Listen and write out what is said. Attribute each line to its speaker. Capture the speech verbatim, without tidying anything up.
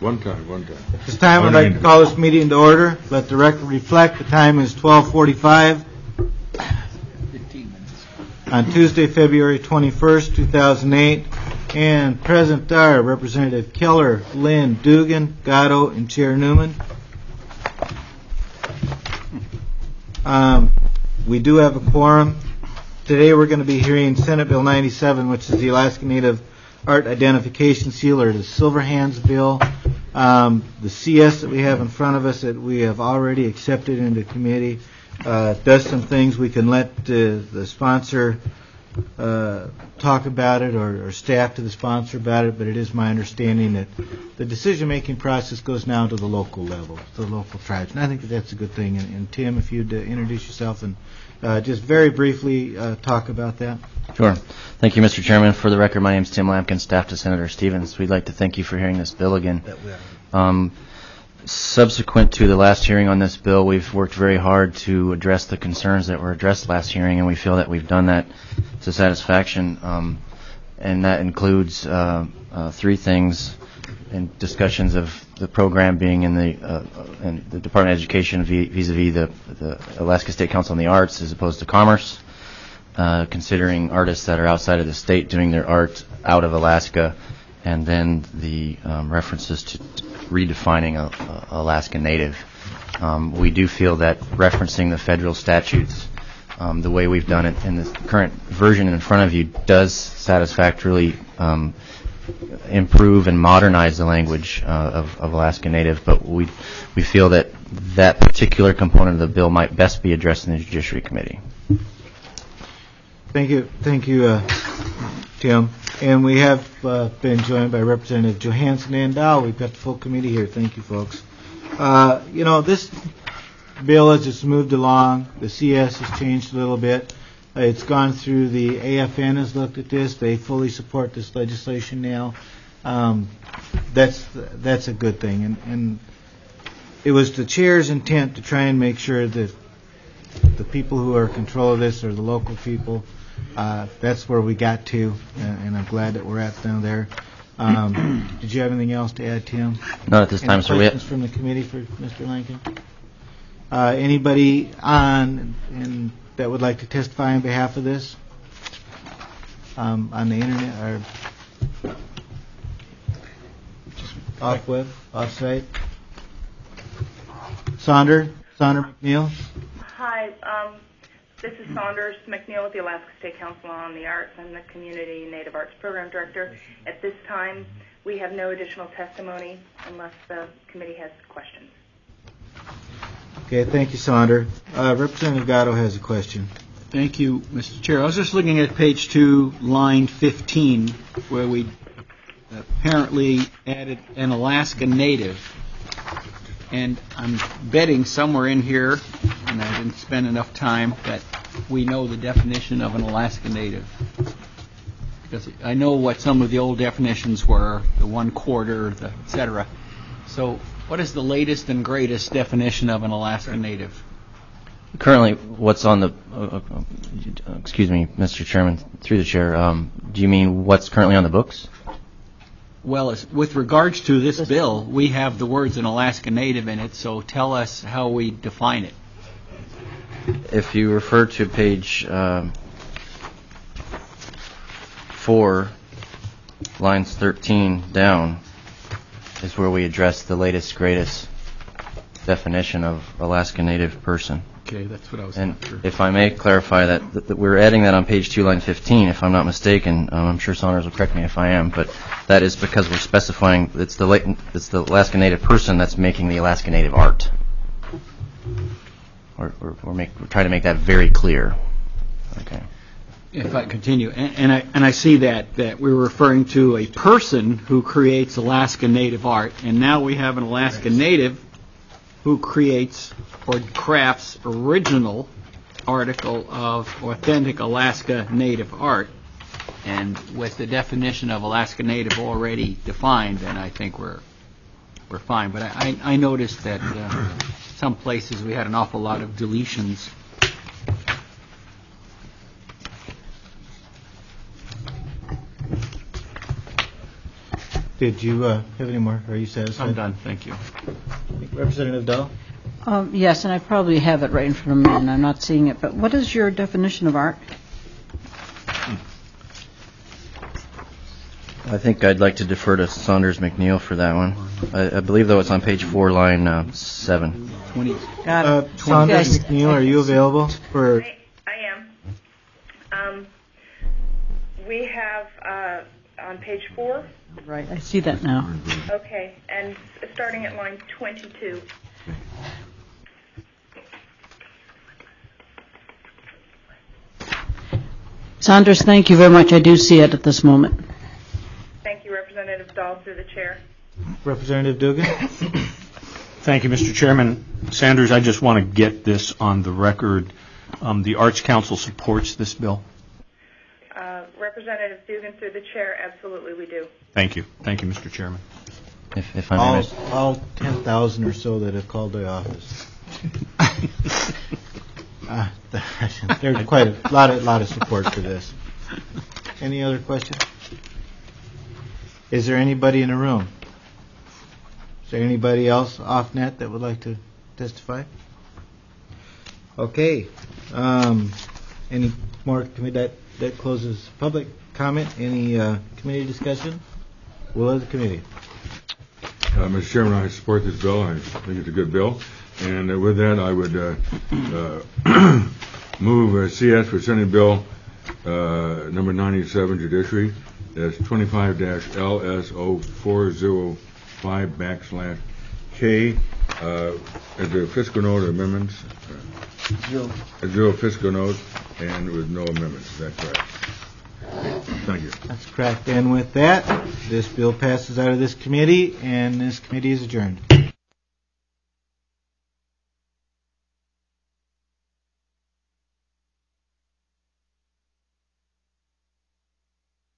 Speaker 1: One time, one time.
Speaker 2: This time I'd like to call this meeting to order. Let the record reflect the time is twelve forty-five on Tuesday, February twenty-first, two thousand eight. And present are Representative Keller, Lynn, Dugan, Gatto, and Chair Newman. Um, we do have a quorum. Today we're going to be hearing Senate Bill ninety-seven, which is the Alaska Native Art Identification Seal, or the Silver Hands Bill. Um, the C S that we have in front of us that we have already accepted into committee uh, does some things. We can let uh, the sponsor uh, talk about it, or, or staff to the sponsor about it, but it is my understanding that the decision-making process goes now to the local level, to the local tribes, and I think that that's a good thing. And, and Tim, if you'd uh, introduce yourself and uh, just very briefly uh, talk about that.
Speaker 3: Sure. Thank you, Mister Chairman. For the record, my name is Tim Lampkin, staff to Senator Stevens. We'd like to thank you for hearing this bill again. Um, subsequent to the last hearing on this bill, we've worked very hard to address the concerns that were addressed last hearing, and we feel that we've done that to satisfaction. Um, and that includes uh, uh, three things in discussions of the program being in the uh, in the Department of Education vis-a-vis the, the Alaska State Council on the Arts as opposed to Commerce. Uh, considering artists that are outside of the state doing their art out of Alaska, and then the um, references to t- redefining a, a Alaska Native. Um, we do feel that referencing the federal statutes um, the way we've done it in the current version in front of you does satisfactorily um, improve and modernize the language uh, of, of Alaska Native, but we we feel that that particular component of the bill might best be addressed in the Judiciary Committee.
Speaker 2: Thank you, thank you, uh, Tim. And we have uh, been joined by Representative Johansson and Dow. We've got the full committee here. Thank you, folks. Uh, you know, this bill has just moved along. The C S has changed a little bit. Uh, it's gone through the A F N has looked at this. They fully support this legislation now. Um, that's that's a good thing. And, and it was the chair's intent to try and make sure that the people who are in control of this are the local people. Uh, that's where we got to, and, and I'm glad that we're at now there. Um, did you have anything else to add, Tim?
Speaker 3: Not at this
Speaker 2: Any
Speaker 3: time, sir.
Speaker 2: Questions from the committee for Mister Lincoln? Uh, anybody on and that would like to testify on behalf of this? Um, on the internet or off web, off site? Sonder, Sonder McNeil.
Speaker 4: Hi, um, this is Saunders McNeil with the Alaska State Council on the Arts. I'm the Community Native Arts Program Director. At this time, we have no additional testimony unless the committee has questions.
Speaker 2: Okay, thank you, Sonder. Uh, Representative Gatto has a question.
Speaker 5: Thank you, Mister Chair. I was just looking at page two, line fifteen, where we apparently added an Alaska Native. And I'm betting somewhere in here, and I didn't spend enough time, that we know the definition of an Alaska Native. Because I know what some of the old definitions were, the one quarter, the et cetera. So what is the latest and greatest definition of an Alaska Native?
Speaker 3: Currently, what's on the, uh, uh, excuse me, Mister Chairman, through the chair, um, do you mean what's currently on the books?
Speaker 5: Well, as, with regards to this bill, we have the words an Alaska Native in it, so tell us how we define it.
Speaker 3: If you refer to page um, four, lines thirteen down, is where we address the latest, greatest definition of Alaska Native person.
Speaker 5: Okay, that's what I was
Speaker 3: And
Speaker 5: after.
Speaker 3: if I may clarify that, that, that we're adding that on page two, line fifteen, if I'm not mistaken. Um, I'm sure Saunders will correct me if I am, but that is because we're specifying it's the latent, it's the Alaska Native person that's making the Alaska Native art. Or, or, or make, we're trying to make that very clear. Okay.
Speaker 5: If I continue, and, and I and I see that that we're referring to a person who creates Alaska Native art, and now we have an Alaska Native who creates or crafts original article of authentic Alaska Native art. And with the definition of Alaska Native already defined, then I think we're we're fine. But I, I noticed that uh, some places we had an awful lot of deletions.
Speaker 2: Did you uh, have any more? Are you satisfied?
Speaker 5: I'm done, thank you.
Speaker 2: Representative Dahl?
Speaker 1: Um, Yes, and I probably have it right in front of me, and I'm not seeing it, but what is your definition of art?
Speaker 3: I think I'd like to defer to Saunders McNeil for that one. I, I believe, though, it's on page four, line uh, seven.
Speaker 5: twenty.
Speaker 1: Got
Speaker 2: Uh,
Speaker 1: it.
Speaker 2: Saunders
Speaker 1: Yes.
Speaker 2: McNeil, are you available for?
Speaker 4: I, I am. Um, we have uh, on page four.
Speaker 1: Right, I see that now.
Speaker 4: Okay, and starting at line twenty-two.
Speaker 1: Saunders, thank you very much. I do see it at this moment.
Speaker 4: Thank you, Representative Dahl, through the chair.
Speaker 2: Representative Dugan?
Speaker 6: Thank you, Mister Chairman. Sanders, I just want to get this on the record. Um, the Arts Council supports this bill.
Speaker 4: Uh, Representative Dugan, through the chair, absolutely we do.
Speaker 6: Thank you. Thank you, Mister Chairman.
Speaker 3: If, if I may,
Speaker 2: All,
Speaker 3: Mister
Speaker 2: all ten thousand or so that have called the office. uh, there's quite a lot of, lot of support for this. Any other questions? Is there anybody in the room? Is there anybody else off net that would like to testify? Okay. Um, any more committee that, that closes public comment? Any uh, committee discussion? Will of the committee.
Speaker 7: Uh, Mister Chairman, I support this bill. I think it's a good bill. And uh, with that, I would uh, uh, move uh, C S for Senate Bill uh, number ninety-seven, Judiciary. That's twenty-five L S O four oh five backslash K uh, as a fiscal note amendments. Zero. A zero fiscal note and with no amendments. Is that correct? Thank you.
Speaker 2: That's correct. And with that, this bill passes out of this committee, and this committee is adjourned.